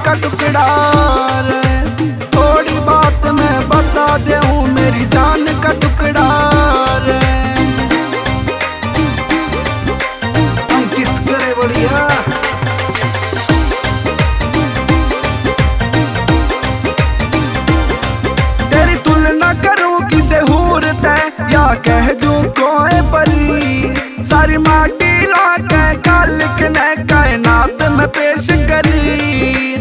का टुकड़ा रे। थोड़ी बात मैं बता दूं मेरी जान का टुकड़ा रे। अंकित करे बढ़िया। तेरी तुलना करूं किसे हूर तय या कह दूं कोई परी। सारी माटी लाके कालिक ने कायनात में पेश करी।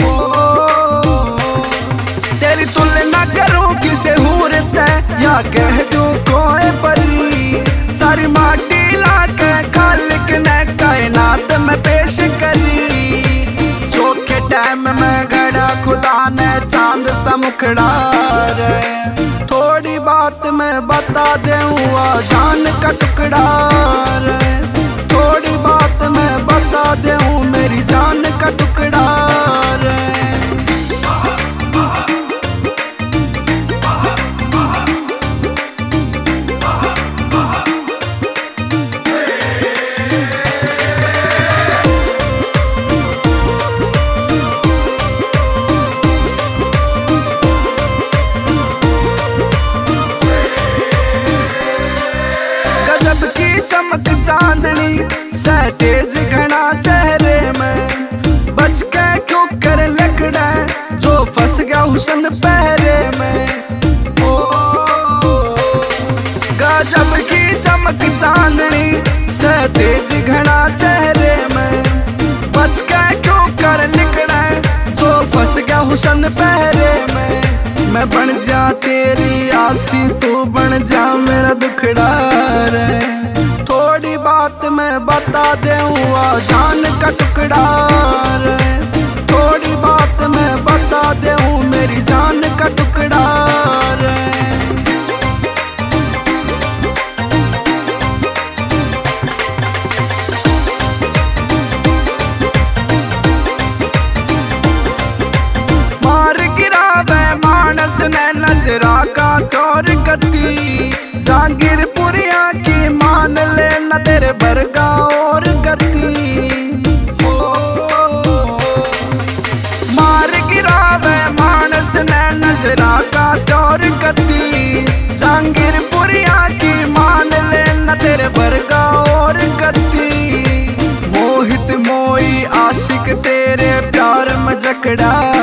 तेरी तुलना करूं किसे हूर तय या कह दूं कोई परी। सारी माटी लाके कालिक ने कायनात में पेश करी। चौके टाइम में गड़ा खुदा ने चांद सा मुखड़ा रे। थोड़ी बात मैं बता दूं जान का टुकड़ा रे। थोड़ी बात मैं बता दूं मेरी जान का टुकड़ा रे। गजब की चमक चांदनी से तेज घना चेहरे में। बच के क्यों कर लकड़ा जो फंस गया हुस्न पहरे में। ओ गजब की चमक चांदनी से तेज घना चेहरे में। बच के क्यों कर लकड़ा जो फंस गया हुस्न पहरे में। मैं बन जा तेरी आसी तू बन जा मेरा दुखड़ा रे। थोड़ी बात मैं बता दूं जान का टुकड़ा रे। थोड़ी बात मैं बता दूं मेरी जान का टुकड़ा रे। मार गिरावे मानस ने नजरा का तौर गति। जागीरपुरिया की मान ले न तेरे बरगा और गति। मार गिरावे मानस ने नजरा का तौर गति। जागीरपुरिया की मान ले न तेरे बरगा और गति। मोहित मोई आशिक तेरे प्यार में जकड़ा